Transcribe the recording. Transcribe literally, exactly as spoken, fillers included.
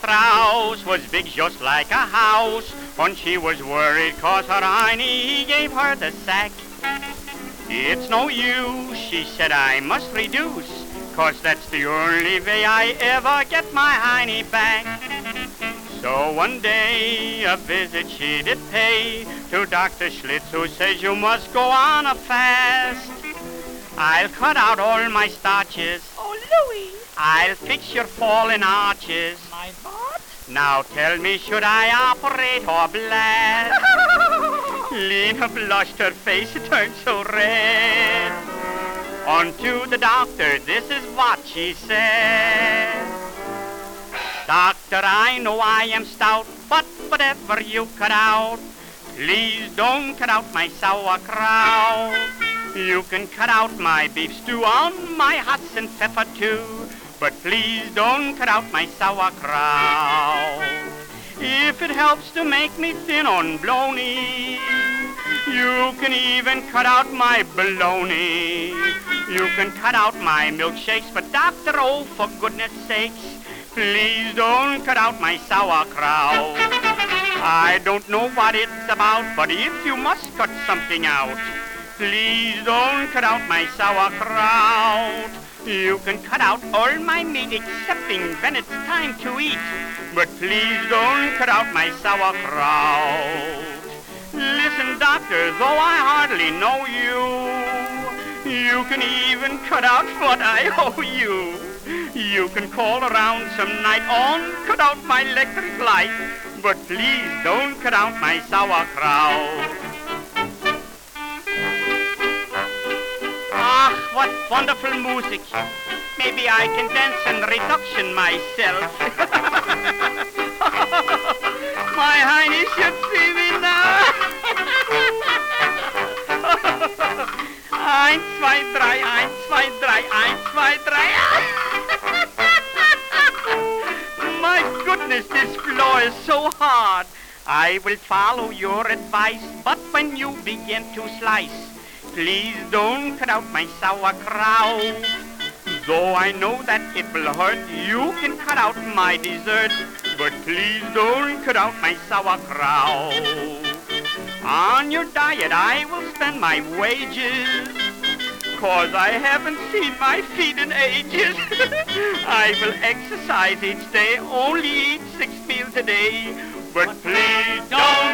grouse was big just like a house, and she was worried 'cause her hiney gave her the sack. It's no use, she said, I must reduce, 'cause that's the only way I ever get my hiney back. So one day a visit she did pay to Doctor Schlitz, who says you must go on a fast. I'll cut out all my starches. Oh, Louie. I'll fix your fallen arches. My what? Now tell me, should I operate or blast? Lena blushed, her face turned so red. On to the doctor, this is what she said. Doctor, I know I am stout, but whatever you cut out, please don't cut out my sauerkraut. You can cut out my beef stew on my hots and pepper too, but please don't cut out my sauerkraut. If it helps to make me thin on bologna, you can even cut out my bologna. You can cut out my milkshakes, but doctor, oh, for goodness sakes, please don't cut out my sauerkraut. I don't know what it's about, but if you must cut something out, please don't cut out my sauerkraut. You can cut out all my meat excepting when it's time to eat, but please don't cut out my sauerkraut. Listen, doctor, though I hardly know you, you can even cut out what I owe you. You can call around some night on, cut out my electric light, but please don't cut out my sauerkraut. Ah, what wonderful music. Maybe I can dance in reduction myself. My hiney should see me now. Eins, zwei, drei, eins, zwei, drei, eins, zwei, drei. My goodness, this floor is so hard. I will follow your advice, but when you begin to slice, please don't cut out my sauerkraut. Though I know that it will hurt, you can cut out my dessert, but please don't cut out my sauerkraut. On your diet I will spend my wages, 'cause I haven't seen my feet in ages. I will exercise each day, only eat six meals a day, but please don't